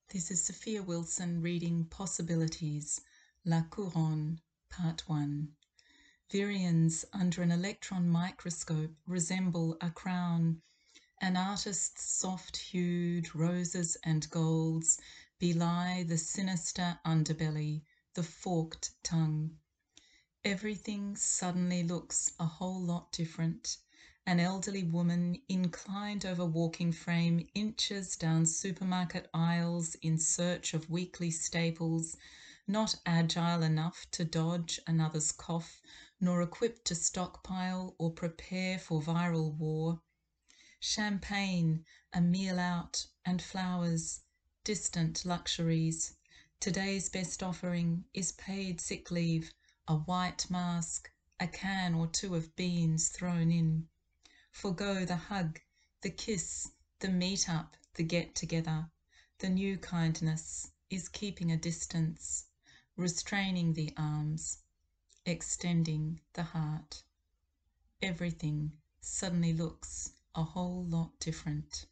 This is Sophia Wilson reading Possibilities, La Couronne, Part 1. Virions under an electron microscope resemble a crown. An artist's soft-hued roses and golds belie the sinister underbelly, the forked tongue. Everything suddenly looks a whole lot different. An elderly woman inclined over walking frame inches down supermarket aisles in search of weekly staples, not agile enough to dodge another's cough, nor equipped to stockpile or prepare for viral war. Champagne, a meal out, and flowers, distant luxuries. Today's best offering is paid sick leave, a white mask, a can or two of beans thrown in. Forgo the hug, the kiss, the meet-up, the get-together. The new kindness is keeping a distance, restraining the arms, extending the heart. Everything suddenly looks a whole lot different.